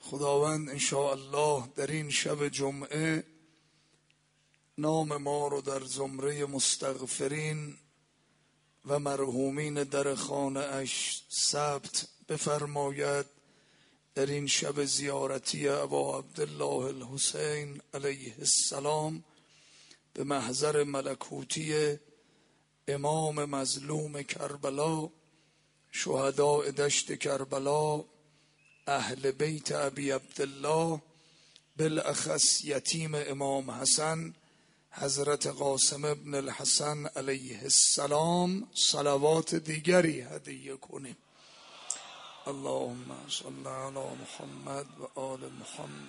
خداوند انشاءالله در این شب جمعه نام ما رو در زمره مستغفرین و مرحومین در خانه اش ثبت بفرماید. در این شب زیارتی ابا عبدالله الحسین علیه السلام به محضر ملکوتی امام مظلوم کربلا، شهداء دشت کربلا، اهل بیت ابی عبدالله، بالاخص یتیم امام حسن حضرت قاسم ابن الحسن علیه السلام صلوات دیگری هدیه کنیم. اللهم صل علی محمد و آل محمد.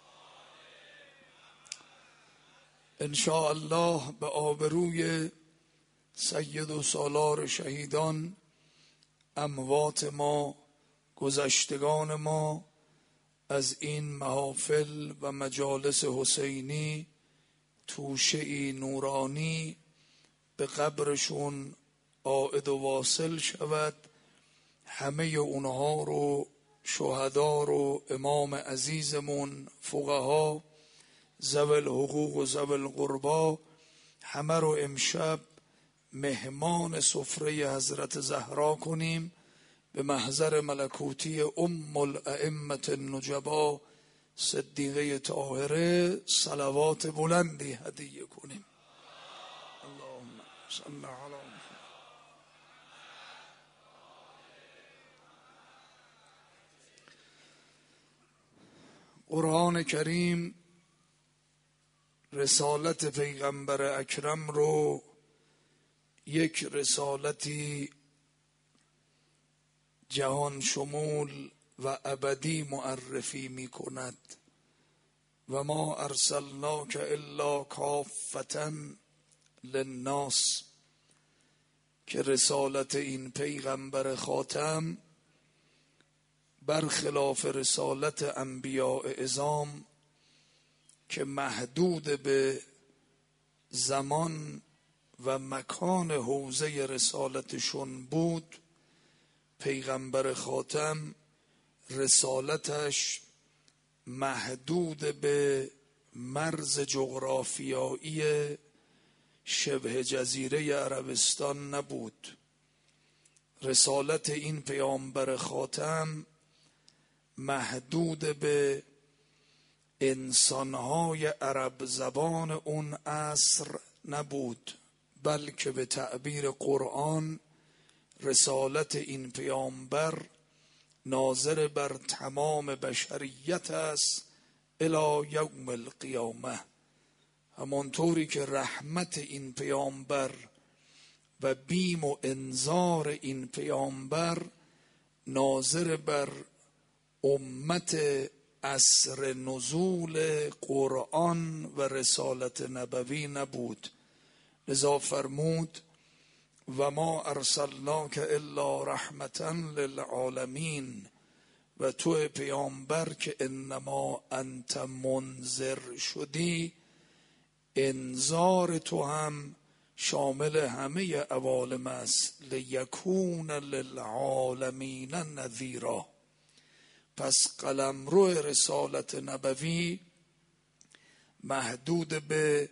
ان شاء الله به آبروی سید و سالار شهیدان، اموات ما، گذشتگان ما، از این محافل و مجالس حسینی توشه‌ای نورانی به قبرشون عائد و واصل شود. همه اونها رو، شهدا رو، امام عزیزمون، فقها، ذوی الحقوق و ذوی القربا، همه رو امشب مهمان سفره حضرت زهرا کنیم. به محضر ملکوتی ام الائمه النجبا صدیقه طاهره صلوات بلندی هدیه کنیم. اللهم صل علی محمد. قرآن کریم رسالت پیغمبر اکرم رو یک رسالتی جهان شمول و ابدی معرفی می کند. و ما ارسلناک الا کافة للناس، که رسالت این پیغمبر خاتم برخلاف رسالت انبیاء عظام که محدود به زمان و مکان حوزه رسالتشون بود، پیغمبر خاتم رسالتش محدود به مرز جغرافیایی شبه جزیره عربستان نبود. رسالت این پیامبر خاتم محدود به انسانهای عرب زبان اون عصر نبود، بلکه به تعبیر قرآن رسالت این پیامبر ناظر بر تمام بشریت است الی یوم القیامه. همانطوری که رحمت این پیامبر و بیم و انذار این پیامبر ناظر بر امت عصر نزول قرآن و رسالت نبوی نبود. لذا فرمود و ما ارسلناک الا رحمتا للعالمین، و تو پیامبر که انما انت منذر شدی، انذار تو هم شامل همه عوالم است. لیکون للعالمین نذیرا. پس قلمرو رسالت نبوی محدود به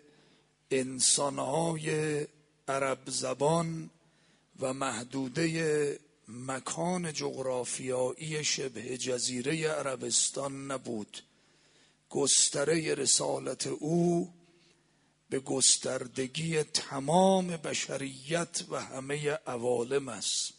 انسانهای عرب زبان و محدوده مکان جغرافیایی شبه جزیره عربستان نبود. گستره رسالت او به گستردگی تمام بشریت و همه عوالم است.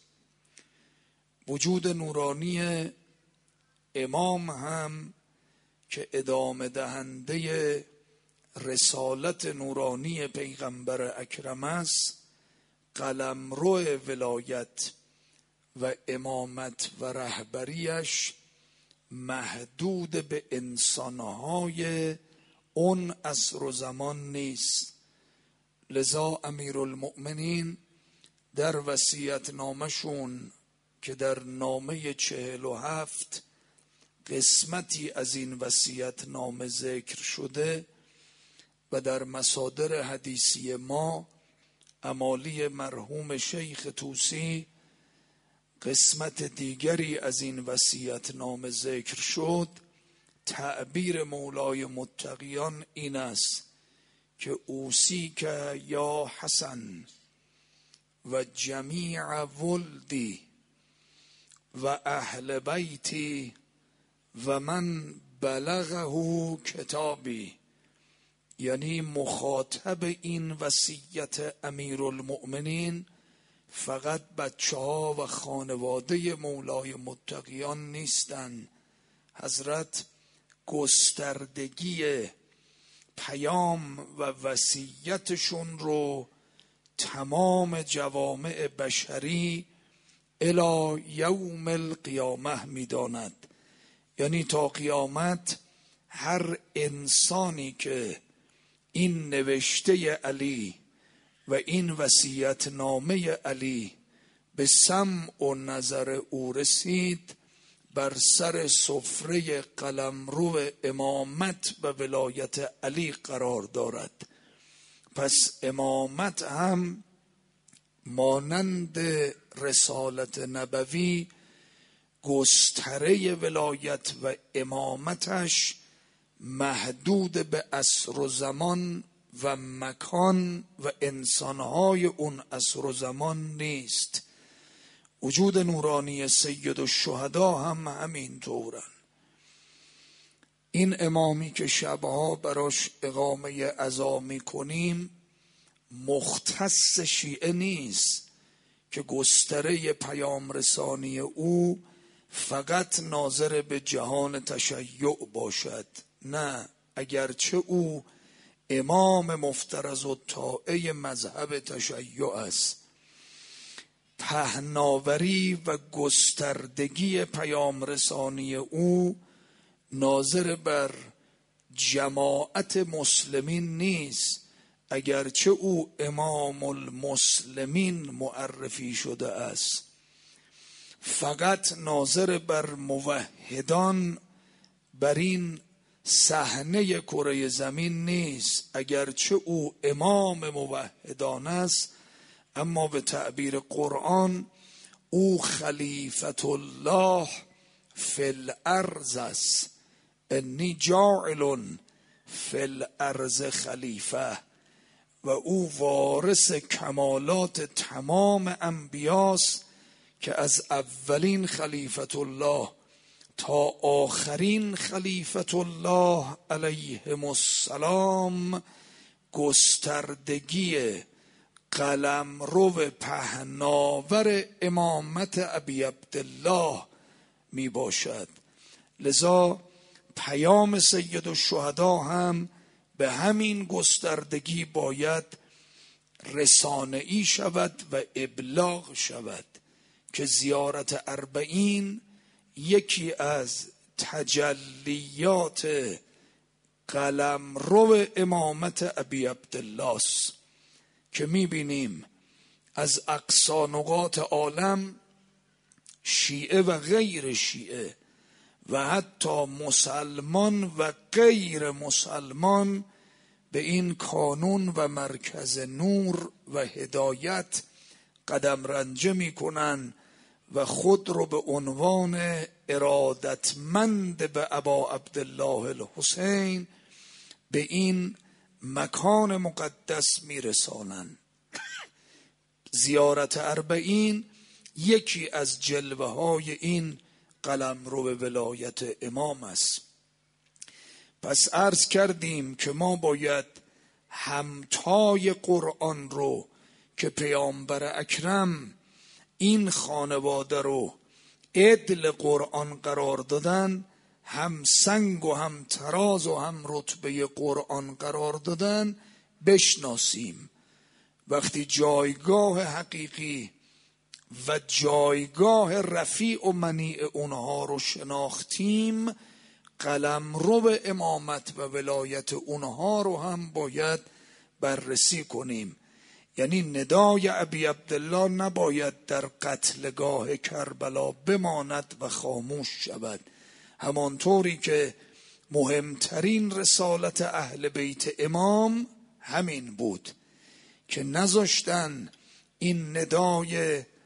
وجود نورانی امام هم که ادامه دهنده رسالت نورانی پیغمبر اکرم است، قلمرو ولایت و امامت و رهبریش محدود به انسانهای اون عصر و زمان نیست. لذا امیرالمؤمنین در وصیت نامشون که در نامه 47 قسمتی از این وصیت نامه ذکر شده و در مصادر حدیثی ما امالی مرحوم شیخ طوسی قسمت دیگری از این وصیت نامه ذکر شد، تعبیر مولای متقیان این است که اوصیک یا حسن و جمیع ولدی و اهل بیتی و من بلغه کتابی. یعنی مخاطب این وصیت امیرالمؤمنین فقط بچه ها و خانواده مولای متقیان نیستند. حضرت گستردگی پیام و وصیتشون رو تمام جوامع بشری الی یوم القیامه میداند. یعنی تا قیامت هر انسانی که این نوشته علی و این وصیت نامه علی به سمع و نظر او رسید، بر سر سفره قلمرو امامت و ولایت علی قرار دارد. پس امامت هم مانند رسالت نبوی گستره ولایت و امامتش محدود به عصر و زمان و مکان و انسانهای اون عصر و زمان نیست. وجود نورانی سید الشهدا هم همین طورن. این امامی که شبها براش اقامه عزا میکنیم مختص شیعه نیست که گستره پیام رسانی او فقط ناظر به جهان تشیع باشد. نه، اگرچه او امام مفترض الطاعه مذهب تشیع است، پهناوری و گستردگی پیام رسانی او ناظر بر جماعت مسلمین نیست، اگرچه او امام المسلمین معرفی شده است. فقط ناظر بر موحدان بر این صحنه کره زمین نیست، اگرچه او امام موحدان است، اما به تعبیر قرآن او خلیفت الله فی الارض است. انی جاعل فی الارض خلیفه. و او وارث کمالات تمام انبیاست که از اولین خلیفت الله تا آخرین خلیفت الله علیهم السلام گستردگی قلمرو پهناور امامت ابی عبدالله می باشد. لذا پیام سید الشهدا هم به همین گستردگی باید رسانه‌ای شود و ابلاغ شود که زیارت اربعین یکی از تجلیات قلمرو امامت ابی عبدالله است که میبینیم از اقصی نقاط عالم شیعه و غیر شیعه و حتی مسلمان و غیر مسلمان به این کانون و مرکز نور و هدایت قدم رنجه میکنن و خود رو به عنوان ارادتمند به ابا عبدالله الحسین به این مکان مقدس میرسانن. زیارت اربعین یکی از جلوه های این قلمرو ولایت امام است. پس عرض کردیم که ما باید همتای قرآن رو که پیامبر اکرم این خانواده رو عدل قرآن قرار دادن، هم سنگ و هم تراز و هم رتبه قرآن قرار دادن، بشناسیم. وقتی جایگاه حقیقی و جایگاه رفیع و منیع اونها رو شناختیم، قلمرو امامت و ولایت اونها رو هم باید بررسی کنیم. یعنی ندای ابی عبدالله نباید در قتلگاه کربلا بماند و خاموش شود، همانطوری که مهمترین رسالت اهل بیت امام همین بود که نذاشتن این ندای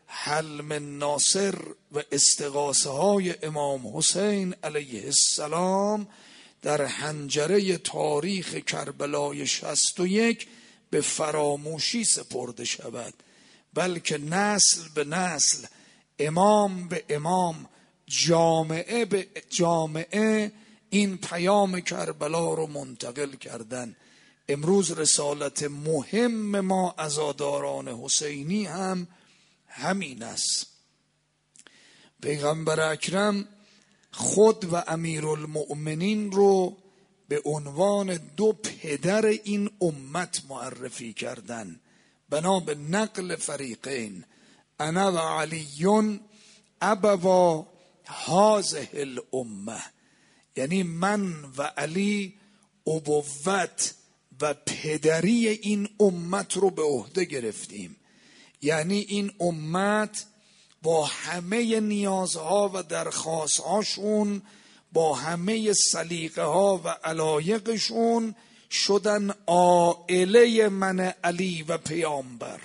حلم ناصر و استغاثه های امام حسین علیه السلام در حنجره تاریخ کربلای 61 به فراموشی سپرده شود، بلکه نسل به نسل، امام به امام، جامعه به جامعه این پیام کربلا رو منتقل کردن. امروز رسالت مهم ما عزاداران حسینی هم همین است. پیغمبر اکرم خود و امیرالمؤمنین رو به عنوان دو پدر این امت معرفی کردن، بنا به نقل فریقین: انا و علی ابوا هذه الامه، یعنی من و علی ابوت و پدری این امت رو به عهده گرفتیم. یعنی این امت با همه نیازها و درخواستهاشون، با همه سلیقه ها و علایقشون شدن عائله من علی و پیامبر.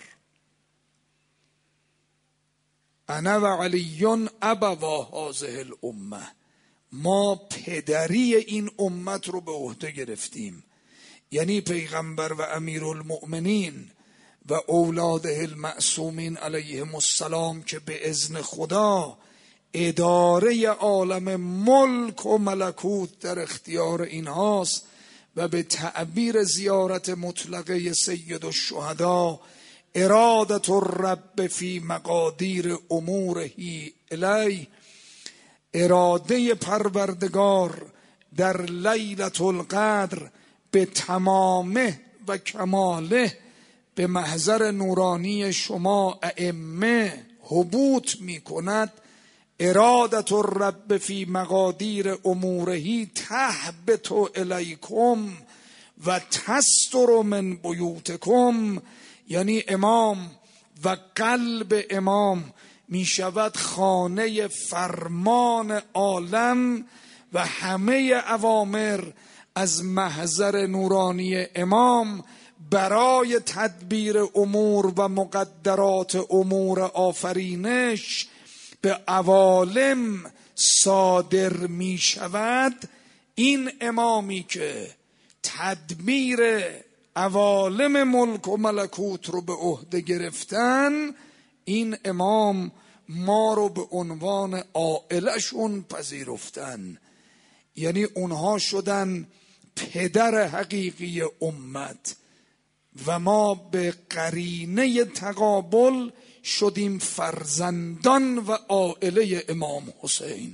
انا و علی ابوا هذه الامه، ما پدری این امت رو به عهده گرفتیم. یعنی پیغمبر و امیرالمؤمنین و اولاده المعصومین علیهم السلام که به اذن خدا اداره عالم ملک و ملکوت در اختیار اینهاست و به تعبیر زیارت مطلقه سید الشهدا: ارادت الرب فی مقادیر اموره الی، اراده پروردگار در لیلة القدر به تمامه و کماله به محضر نورانی شما ائمه هبوط می کند. ارادت الرب فی مقادیر اموره تهبط الیکم و تستر من بیوتکم، یعنی امام و قلب امام می شود خانه فرمان عالم و همه اوامر از محضر نورانی امام برای تدبیر امور و مقدرات امور آفرینش به عوالم صادر می شود. این امامی که تدبیر عوالم ملک و ملکوت رو به عهده گرفتن، این امام ما رو به عنوان عائلشون پذیرفتن. یعنی اونها شدن پدر حقیقی امت و ما به قرینه تقابل شدیم فرزندان و عائله امام حسین.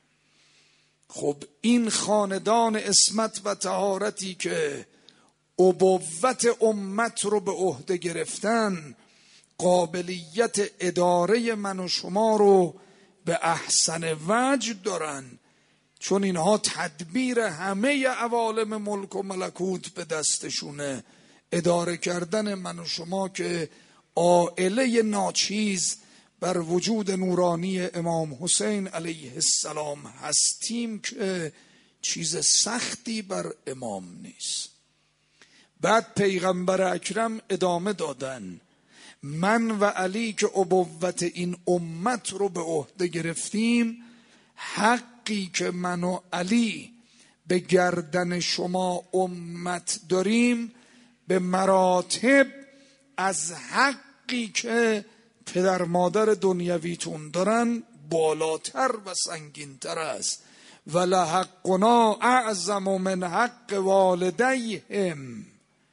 خب این خاندان عصمت و طهارتی که ابوت امت رو به عهده گرفتن، قابلیت اداره من و شما رو به احسن وجه دارن، چون اینها تدبیر همه عوالم ملک و ملکوت به دستشونه. اداره کردن من و شما که عائله ناچیز بر وجود نورانی امام حسین علیه السلام هستیم که چیز سختی بر امام نیست. بعد پیغمبر اکرم ادامه دادن: من و علی که ابوت این امت رو به عهده گرفتیم، حقی که من و علی به گردن شما امت داریم به مراتب از حقی که پدر مادر دنیویتون دارن بالاتر و سنگینتر است. ولحقنا اعظم من حق والدیهم.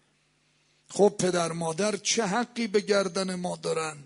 خب پدر مادر چه حقی به گردن ما دارن؟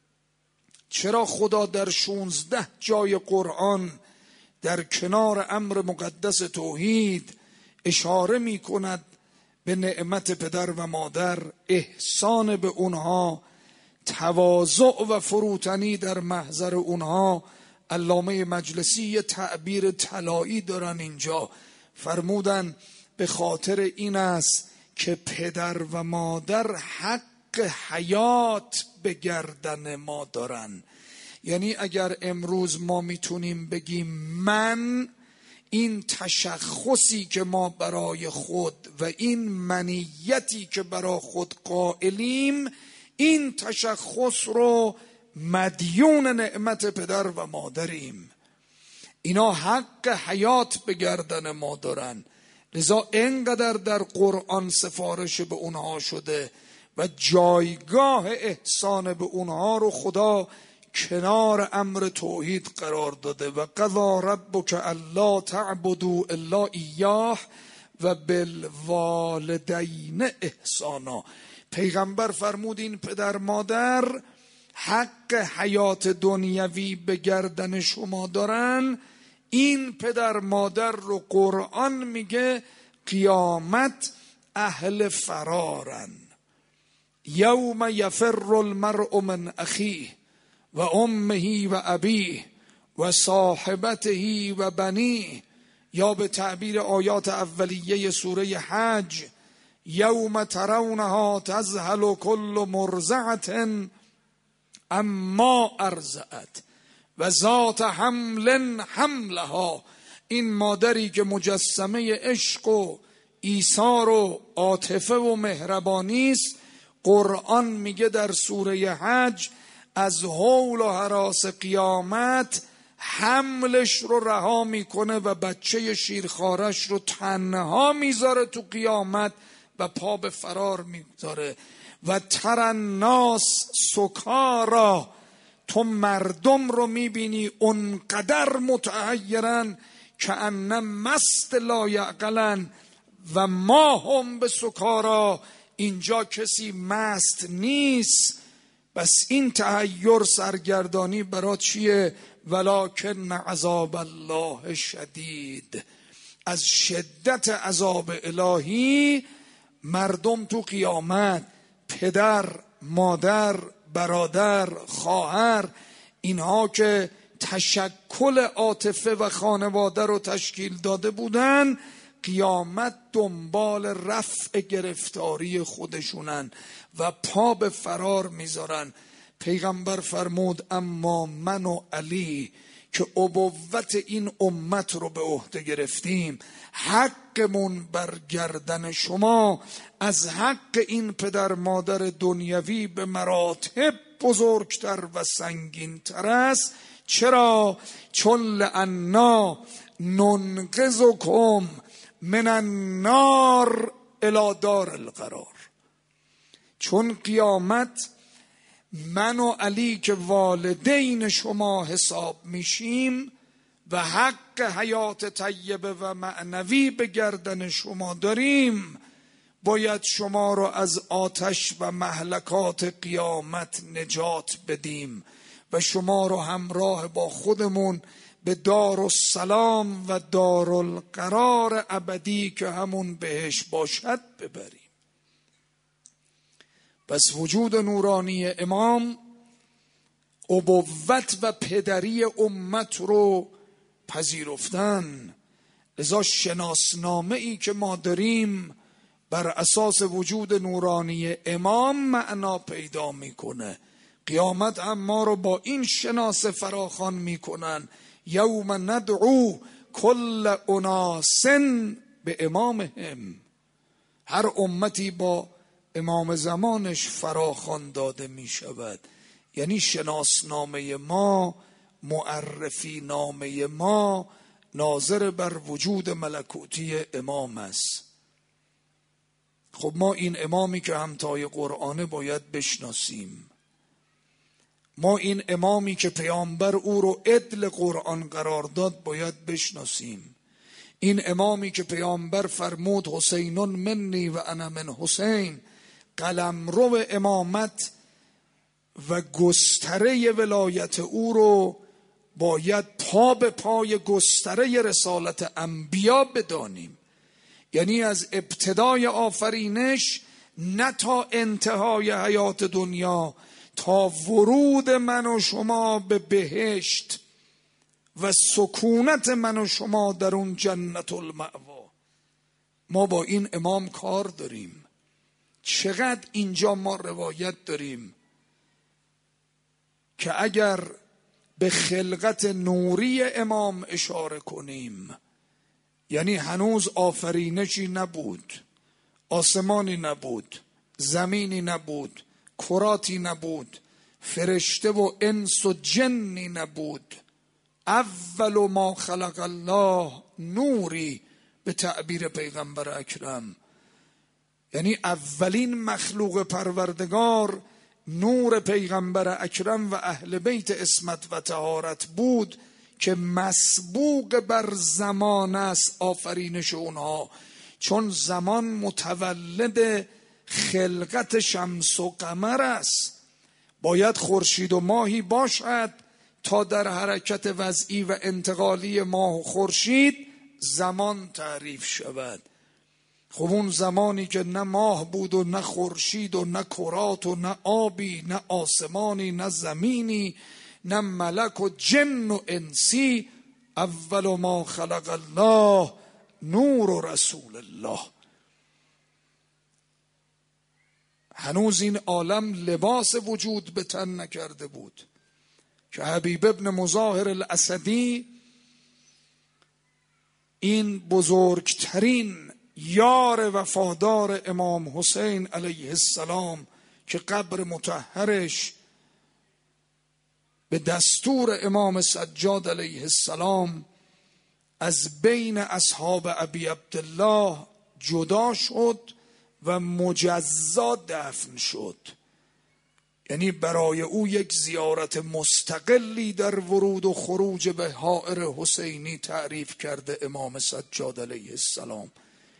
چرا خدا در 16 جای قرآن در کنار امر مقدس توحید اشاره می کند به نعمت پدر و مادر، احسان به اونها، تواضع و فروتنی در محضر اونها؟ علامه مجلسی یه تعبیر طلایی دارن اینجا، فرمودن به خاطر این است که پدر و مادر حق حیات به گردن ما دارن. یعنی اگر امروز ما میتونیم بگیم من این تشخصی که ما برای خود و این منیتی که برای خود قائلیم، این تشخص رو مدیون نعمت پدر و مادریم. اینا حق حیات به گردن ما دارن، لذا اینقدر در قرآن سفارش به اونها شده و جایگاه احسان به اونها رو خدا کنار امر توحید قرار داده. و قضی ربک الا تعبدوا الا ایاه و بالوالدین احسانا. پیغمبر فرمود این پدر مادر حق حیات دنیوی به گردن شما دارن. این پدر مادر رو قرآن میگه قیامت اهل فرارن. یوم یفر المرء من اخیه و امه و ابیه و صاحبته و بنیه، یا به تعبیر آیات اولیه سوره حج یوم ترونها تذهل کل مرضعة اما ارضعت و ذات حمل حملها. این مادری که مجسمه عشق و ایثار و عاطفه و مهربانی است، قرآن میگه در سوره حج از هول و هراس قیامت حملش رو رها میکنه و بچه شیرخوارش رو تنها میذاره تو قیامت و پا به فرار میذاره. و تر الناس سکارا، تو مردم رو میبینی اونقدر متحیرن که انم مست لا یعقلن و ما هم به سکارا، اینجا کسی مست نیست. بس این تحیر سرگردانی برای چیه؟ ولکن عذاب الله شدید. از شدت عذاب الهی مردم تو قیامت، پدر، مادر، برادر، خواهر، اینها که تشکل عاطفه و خانواده رو تشکیل داده بودن، قیامت دنبال رفع گرفتاری خودشونن و پا به فرار میذارن. پیغمبر فرمود اما من و علی که ابوت این امت رو به عهده گرفتیم، حقمون بر گردن شما از حق این پدر مادر دنیوی به مراتب بزرگتر و سنگین‌تر است. چرا؟ چون لأنا ننقذکم من النار الی دار القرار. چون قیامت من و علی که والدین شما حساب میشیم و حق حیات طیبه و معنوی به گردن شما داریم، باید شما رو از آتش و مهلکات قیامت نجات بدیم و شما رو همراه با خودمون به دارالسلام و دارالقرار ابدی که همون بهش باشد ببریم. پس وجود نورانی امام ابوت و پدری امت رو پذیرفتن. لذا شناسنامه ای که ما داریم بر اساس وجود نورانی امام معنا پیدا میکنه. قیامت هم ما رو با این شناسه فراخوان میکنن یوم ندعو کل اناس به امامهم. هر امتی با امام زمانش فراخوان داده می شود. یعنی شناسنامه ما، معرفی نامه ما ناظر بر وجود ملکوتی امام است. خب ما این امامی که همتای قرآنه باید بشناسیم. ما این امامی که پیامبر او رو عدل قرآن قرار داد باید بشناسیم. این امامی که پیامبر فرمود حسین منی و انا من حسین، قلمرو امامت و گستره ولایت او رو باید پا به پای گستره رسالت انبیا بدانیم. یعنی از ابتدای آفرینش نه تا انتهای حیات دنیا، تا ورود من و شما به بهشت و سکونت من و شما در اون جنت المأوا، ما با این امام کار داریم. چقدر اینجا ما روایت داریم که اگر به خلقت نوری امام اشاره کنیم، یعنی هنوز آفرینشی نبود، آسمانی نبود، زمینی نبود، کراتی نبود، فرشته و انس و جنی نبود. اول ما خلق الله نوری، به تعبیر پیغمبر اکرم، یعنی اولین مخلوق پروردگار نور پیغمبر اکرم و اهل بیت عصمت و طهارت بود که مسبوق بر زمان است آفرینش اونها، چون زمان متولد خلقت شمس و قمر است. باید خورشید و ماهی باشد تا در حرکت وضعی و انتقالی ماه و خورشید زمان تعریف شود. خب اون زمانی که نه ماه بود و نه خورشید و نه کرات و نه آبی، نه آسمانی، نه زمینی، نه ملک و جن و انسی، اول ما خلق الله نور و رسول الله. هنوز این عالم لباس وجود به تن نکرده بود که حبیب ابن مظاهر الاسدی، این بزرگترین یار وفادار امام حسین علیه السلام که قبر مطهرش به دستور امام سجاد علیه السلام از بین اصحاب ابی عبدالله جدا شد و مجزا دفن شد. یعنی برای او یک زیارت مستقلی در ورود و خروج به حائر حسینی تعریف کرده امام سجاد علیه السلام.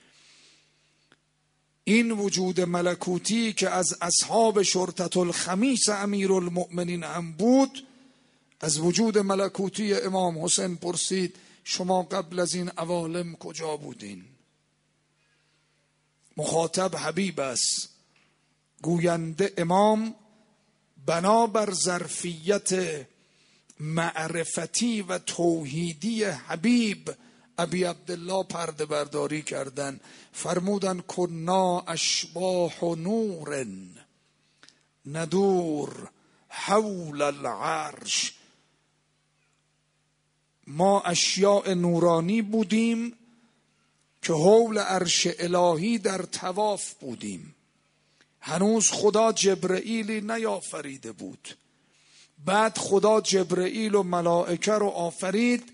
این وجود ملکوتی که از اصحاب شرطة الخمیس امیرالمؤمنین هم بود، از وجود ملکوتی امام حسین پرسید شما قبل از این عوالم کجا بودین؟ مخاطب حبیب است، گوینده امام بنابر ظرفیت معرفتی و توحیدی حبیب ابی عبدالله پرده برداری کردن، فرمودن کنا اشباح نور ندور حول العرش، ما اشیاء نورانی بودیم که حول عرش الهی در طواف بودیم. هنوز خدا جبرئیلی نیافریده بود. بعد خدا جبرئیل و ملائکه رو آفرید،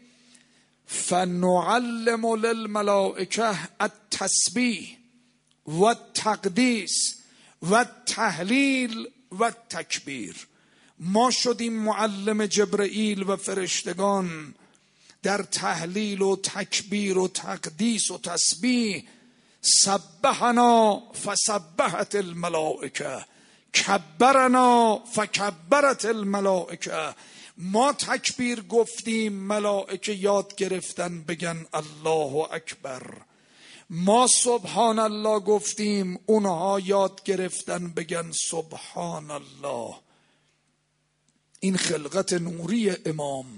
فنعلم للملائکه التسبیح و التقدیس و التهلیل و التکبیر. ما شدیم معلم جبرئیل و فرشتگان در تهلیل و تکبیر و تقدیس و تسبیح. سبحنا فسبحت الملائکه، کبرنا فکبرت الملائکه. ما تکبیر گفتیم، ملائکه یاد گرفتن بگن الله اکبر. ما سبحان الله گفتیم، اونها یاد گرفتن بگن سبحان الله. این خلقت نوری امام.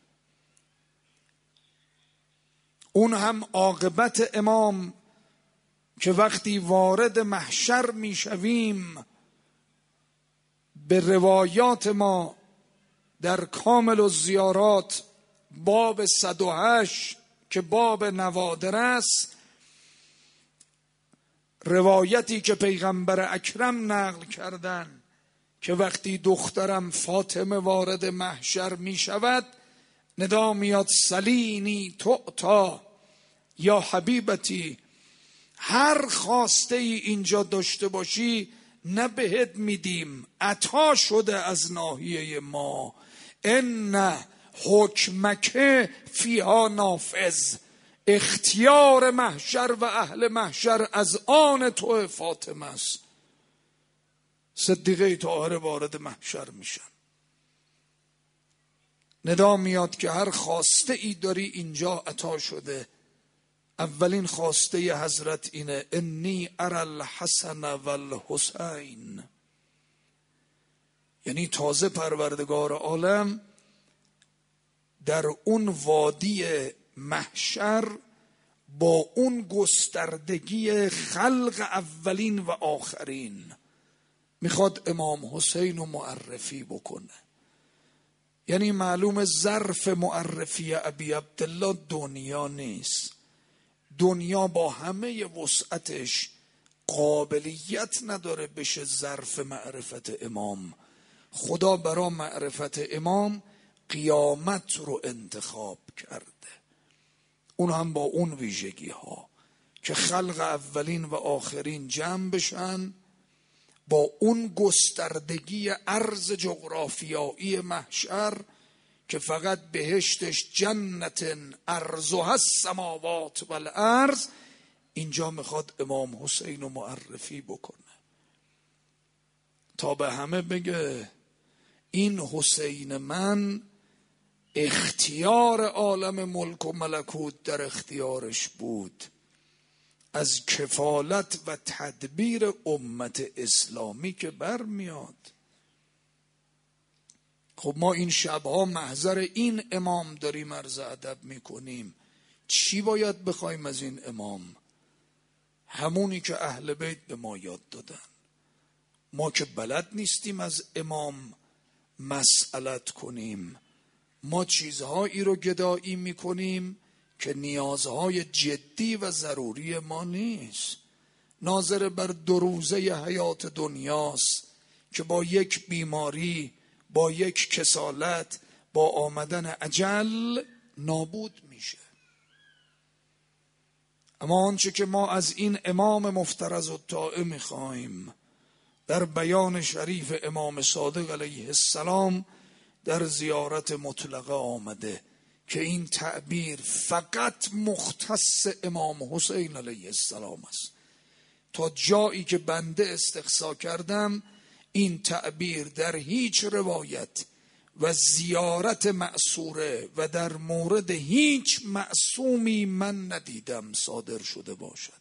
اون هم عاقبت امام که وقتی وارد محشر میشویم، به روایات ما در کامل الزیارات باب 108 که باب نوادر است، روایتی که پیغمبر اکرم نقل کردن که وقتی دخترم فاطمه وارد محشر می شود، ندا میاد سلینی تعطا، یا حبیبتی هر خواسته ای اینجا داشته باشی نه بهت میدیم، عطا شده از ناحیه ما. ان حکمک فیها نافذ، اختیار محشر و اهل محشر از آن تو فاطمه است. صدیقه طاهره وارد محشر میشن، ندا میاد که هر خواسته ای داری اینجا عطا شده. اولین خواسته حضرت اینه انی اری الحسن والحسین، یعنی تازه پروردگار عالم در اون وادی محشر با اون گستردگی خلق اولین و آخرین میخواد امام حسین رو معرفی بکنه. یعنی معلوم ظرف معرفی ابی عبدالله دنیا نیست. دنیا با همه وسعتش قابلیت نداره بشه ظرف معرفت امام. خدا برای معرفت امام قیامت رو انتخاب کرده، اون هم با اون ویژگی ها که خلق اولین و آخرین جمع بشن، با اون گستردگی عرض جغرافیایی محشر که فقط بهشتش جنت عرضها السماوات والارض. اینجا میخواد امام حسین رو معرفی بکنه تا به همه بگه این حسین من اختیار عالم ملک و ملکوت در اختیارش بود، از کفالت و تدبیر امت اسلامی که برمیاد. خب ما این شبها محضر این امام داریم عرض ادب میکنیم، چی باید بخوایم از این امام؟ همونی که اهل بیت به ما یاد دادن. ما که بلد نیستیم از امام مسئلت کنیم، ما چیزهایی رو گدایی میکنیم که نیازهای جدی و ضروری ما نیست. ناظر بر 2 روزه حیات دنیاست که با یک بیماری، با یک کسالت، با آمدن اجل نابود میشه. اما آنچه که ما از این امام مفترض الطاعه میخوایم در بیان شریف امام صادق علیه السلام در زیارت مطلقه آمده که این تعبیر فقط مختص امام حسین علیه السلام است. تا جایی که بنده استقصا کردم این تعبیر در هیچ روایت و زیارت معصوره و در مورد هیچ معصومی من ندیدم صادر شده باشد.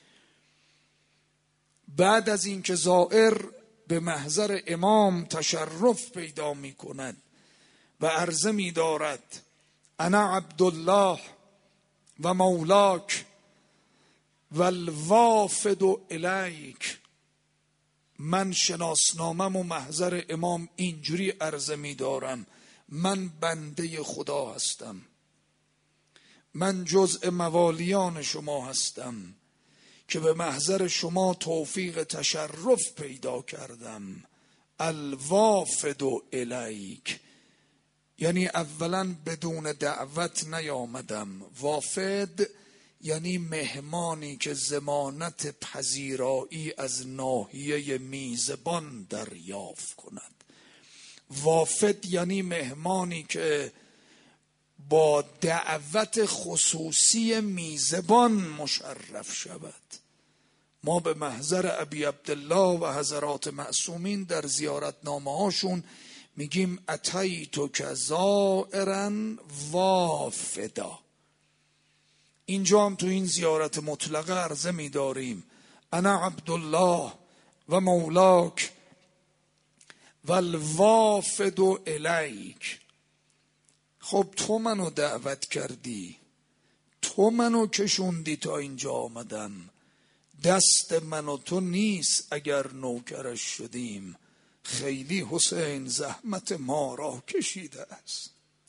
بعد از اینکه زائر به محضر امام تشرف پیدا می کند و عرضه می دارد انا عبدالله و مولاک و الوافد الیک، من شناسنامم و محضر امام اینجوری عرضه می دارم من بنده خدا هستم، من جزء موالیان شما هستم که به محضر شما توفیق تشرف پیدا کردم. الوافد الیک یعنی اولا بدون دعوت نیامدم، وافد یعنی مهمانی که ضمانت پذیرایی از ناحیه میزبان دریافت کند. وافد یعنی مهمانی که با دعوت خصوصی میزبان مشرف شود. ما به محضر ابی عبدالله و حضرات معصومین در زیارتنامه هاشون میگیم اتیتو که زائرا وافدا. اینجا هم تو این زیارت مطلقه عرضه می‌داریم انا عبدالله و مولاک و الوافد الیک. خب تو منو دعوت کردی، تو منو کشوندی تا اینجا آمدم، دست من و تو نیست اگر نوکرش شدیم، خیلی حسین زحمت ما را کشیده است.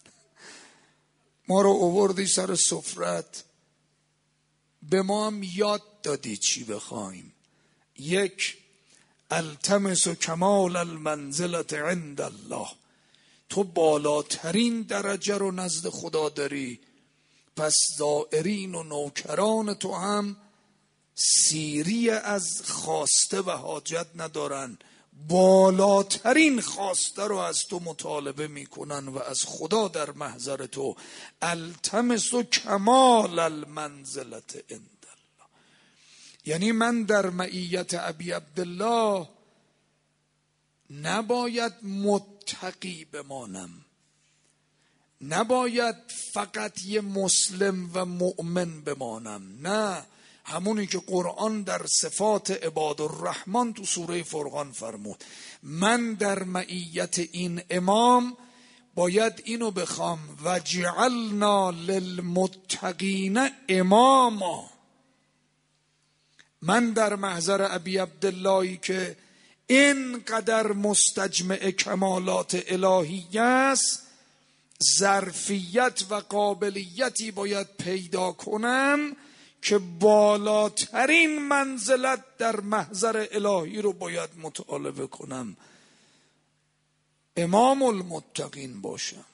ما رو آوردی سر سفرت، به ما هم یاد دادی چی بخوایم. یک، التمس کمال المنزلت عند الله، تو بالاترین درجه رو نزد خدا داری، پس زائرین و نوکران تو هم سیری از خواسته و حاجت ندارن، بالاترین خواسته رو از تو مطالبه میکنن و از خدا در محضر تو التمس کمال المنزلت عند الله. یعنی من در معیت ابی عبدالله نباید متقی بمانم، نباید فقط یه مسلم و مؤمن بمانم، نه، همونی که قرآن در صفات عباد الرحمن تو سوره فرقان فرمود، من در معیت این امام باید اینو بخوام و جعلنا للمتقین اماما. من در محضر ابی عبداللهی که اینقدر مستجمع کمالات الهی است، ظرفیت و قابلیتی باید پیدا کنم که بالاترین منزلت در محضر الهی رو باید مطالبه کنم. امام المتقین باشم،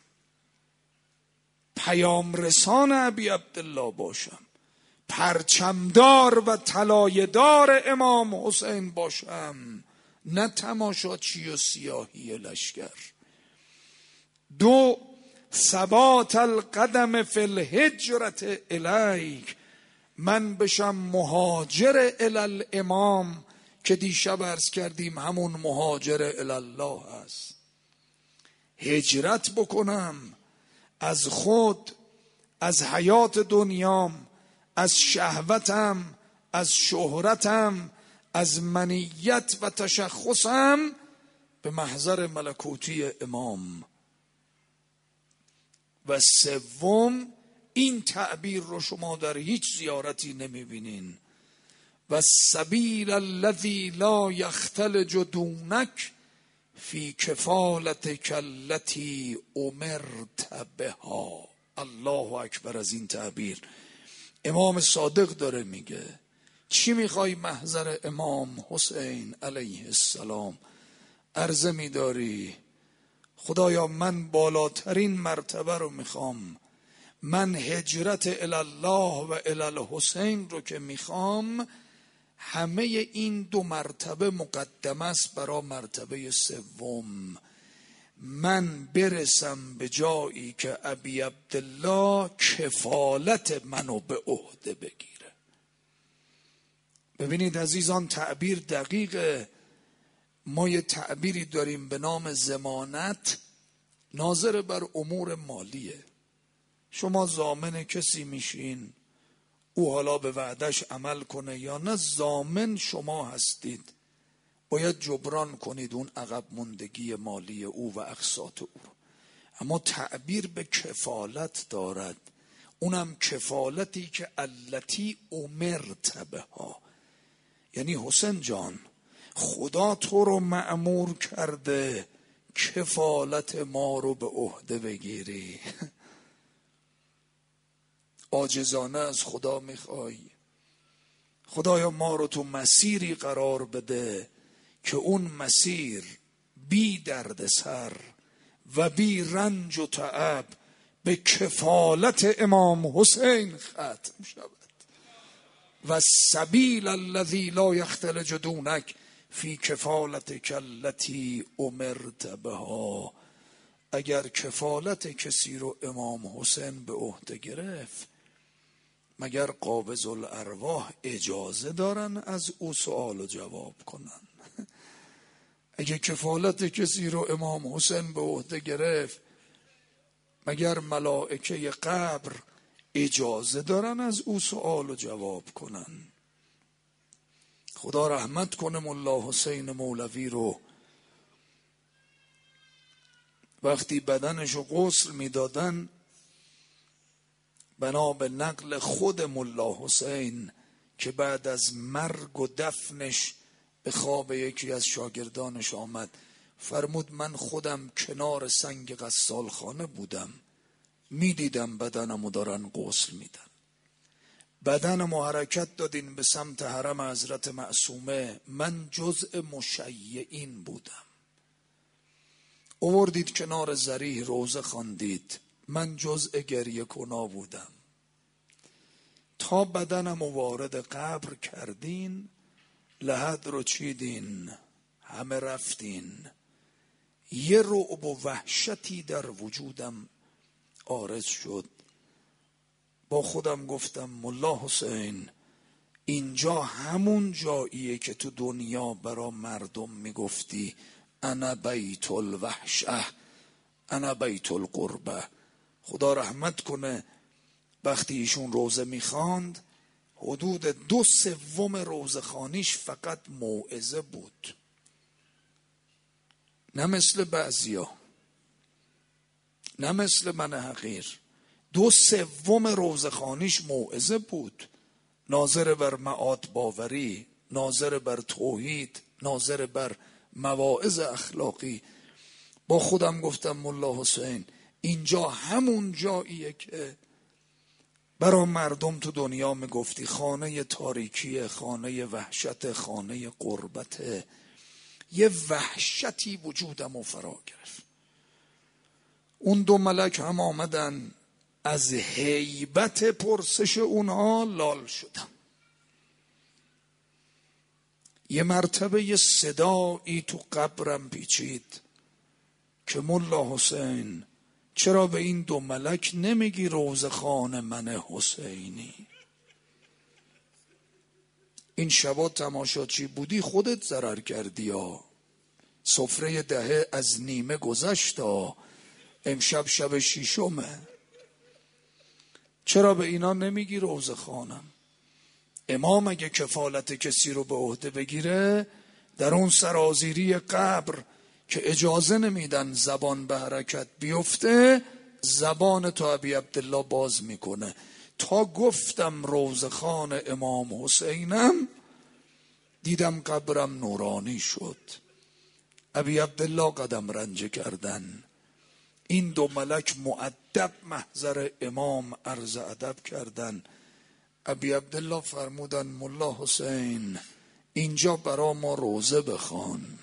پیام رسان ابی عبدالله باشم، پرچمدار و طلایه‌دار امام حسین باشم، نه تماشاچی و سیاهی لشکر. 2 ثبات القدم فی الهجرة الیک، من بشم مهاجر الی الامام که دیشب عرض کردیم همون مهاجر الی الله است. هجرت بکنم از خود، از حیات دنیام، از شهوتم، از شهرتم، از منیت و تشخصم به محضر ملکوتی امام. و 3 این تعبیر رو شما در هیچ زیارتی نمیبینین. و السبیل الذی لا یختلج دونک فی کفالتک التی امرت بها. الله اکبر. از این تعبیر امام صادق داره میگه چی میخوای محضر امام حسین علیه السلام؟ عرضه میداری خدایا من بالاترین مرتبه رو میخوام، من هجرت الی الله و الی الحسین رو که میخوام، همه این 2 مرتبه مقدم است برای مرتبه 3. من برسم به جایی که ابی عبدالله کفالت منو به عهده بگیره. ببینید عزیزان تعبیر دقیقه. ما یه تعبیری داریم به نام ضمانت، ناظر بر امور مالیه. شما ضامن کسی میشین، او حالا به وعدش عمل کنه یا نه، ضامن شما هستید، باید جبران کنید اون عقب ماندگی مالی او و اقساط او رو. اما تعبیر به کفالت دارد، اونم کفالتی که التی امرت بها، یعنی حسین جان خدا تو رو مأمور کرده کفالت ما رو به عهده بگیری. عاجزانه از خدا میخوای خدایا ما رو تو مسیری قرار بده که اون مسیر بی درد سر و بی رنج و تعب به کفالت امام حسین ختم شود. و السبیل الذی لا یختلج دونک فی کفالتک التی امرت بها. اگر کفالت کسی رو امام حسین به عهده گرفت، مگر قابض الارواح اجازه دارن از او سوال و جواب کنن؟ اگه کفالت کسی رو امام حسین به عهده گرفت، مگر ملائکه قبر اجازه دارن از او سوال و جواب کنن؟ خدا رحمت کنه ملا حسین مولوی رو. وقتی بدنشو غسل میدادن، بنا به نقل خود ملا حسین که بعد از مرگ و دفنش به خواب یکی از شاگردانش آمد، فرمود من خودم کنار سنگ غسالخانه بودم، میدیدم بدنمو دارن غسل میدن. بدنمو حرکت دادین به سمت حرم حضرت معصومه، من جزء مشیعین بودم. آوردید کنار ذریح روزه خواندید، من جزء گریه کنا بودم. تا بدنمو وارد قبر کردین، لحد رو چیدین، همه رفتین. یه رعب و وحشتی در وجودم عارض شد. با خودم گفتم ملا حسین، اینجا همون جاییه که تو دنیا برا مردم میگفتی انا بیت الوحشه، انا بیت القربه. خدا رحمت کنه وقتی ایشون روزه میخواند، حدود 2/3 روزه خوانیش فقط موعظه بود، نه مثل بعضیا، نه مثل من حقیر. 2/3 روزه خوانیش موعظه بود، ناظر بر معاد باوری، ناظر بر توحید، ناظر بر مواعظ اخلاقی. با خودم گفتم ملا حسین، اینجا همون جاییه که برای مردم تو دنیا میگفتی خانه تاریکیه، خانه وحشت، خانه قربته. یه وحشتی وجودم رو فرا گرفت. اون 2 ملک هم آمدن، از هیبت پرسش اونها لال شدم. یه مرتبه یه صدایی تو قبرم پیچید که ملا حسین چرا به این 2 ملک نمیگی روزخان من حسینی؟ این شبا تماشاچی بودی خودت ضرر کردی ها. سفره دهه از نیمه گذشت ها. امشب شب 6م. چرا به اینا نمیگی روزخانم؟ امام اگه کفالت کسی رو به عهده بگیره، در اون سرازیری قبر که اجازه نمیدن زبان به حرکت بیفته، زبان تو ابی عبدالله باز میکنه. تا گفتم روزخان امام حسینم، دیدم قبرم نورانی شد. ابی عبدالله قدم رنجه کردن. این 2 ملک مؤدب محضر امام عرض ادب کردن. ابی عبدالله فرمودن ملا حسین اینجا برا ما روزه بخوان.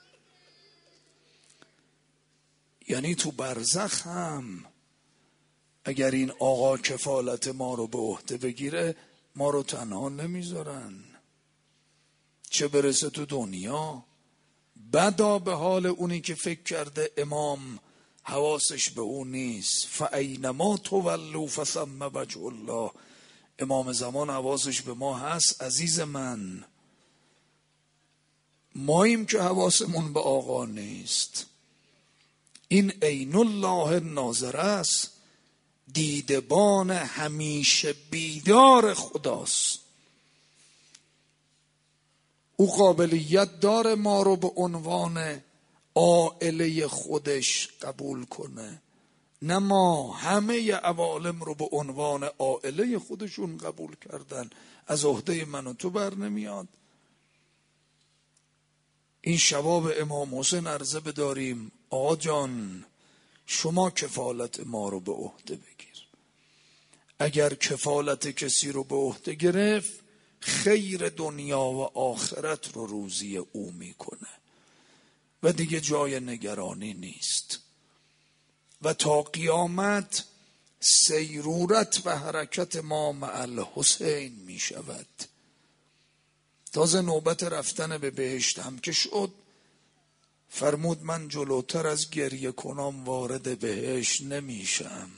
یعنی تو برزخ هم اگر این آقا کفالت ما رو به عهده بگیره، ما رو تنها نمیذارن، چه برسه تو دنیا. بدا به حال اونی که فکر کرده امام حواسش به اون نیست. فاینما تولوا فثم وجه الله. امام زمان حواسش به ما هست عزیز من. ماییم که حواسمون به آقا نیست. این عین الله ناظر است، دیدبان همیشه بیدار خداست. او قابلیت داره ما رو به عنوان عائله خودش قبول کنه، نه ما همه عوالم رو به عنوان عائله خودشون قبول کردن. از عهده من و تو بر نمیاد. این شباب امام حسین عرضه بداریم آقا جان شما کفالت ما رو به عهده بگیر. اگر کفالت کسی رو به عهده گرفت، خیر دنیا و آخرت رو روزی او میکنه و دیگه جای نگرانی نیست. و تا قیامت سیرورت و حرکت ما مع الحسین می شود. تازه نوبت رفتن به بهشت هم که شد، فرمود من جلوتر از گریه کنام وارد بهشت نمیشم.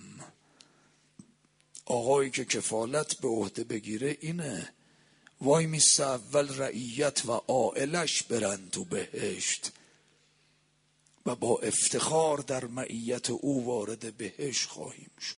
آقایی که کفالت به عهده بگیره اینه، وای میسته اول رعیت و عائلش برن تو بهشت و با افتخار در معیت او وارد بهشت خواهیم شد.